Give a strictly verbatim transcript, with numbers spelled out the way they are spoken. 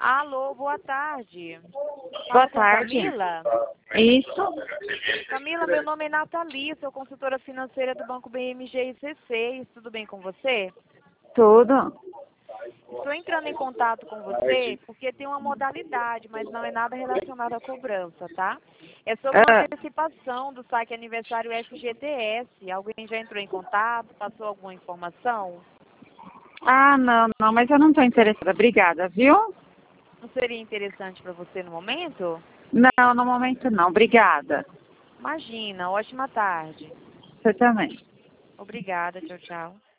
Alô, boa tarde. Boa Fala com tarde. Camila. Isso. Camila, meu nome é Nathalie, sou consultora financeira do Banco B M G e C seis. Tudo bem com você? Tudo. Estou entrando em contato com você porque tem uma modalidade, mas não é nada relacionado à cobrança, tá? É sobre uma Ah, antecipação do saque aniversário F G T S. Alguém já entrou em contato? Passou alguma informação? ah, não, não, mas eu não estou interessada. Obrigada, viu? Não seria interessante para você no momento? Não, no momento não. Obrigada. Imagina, ótima tarde. Você também. Obrigada, tchau, tchau.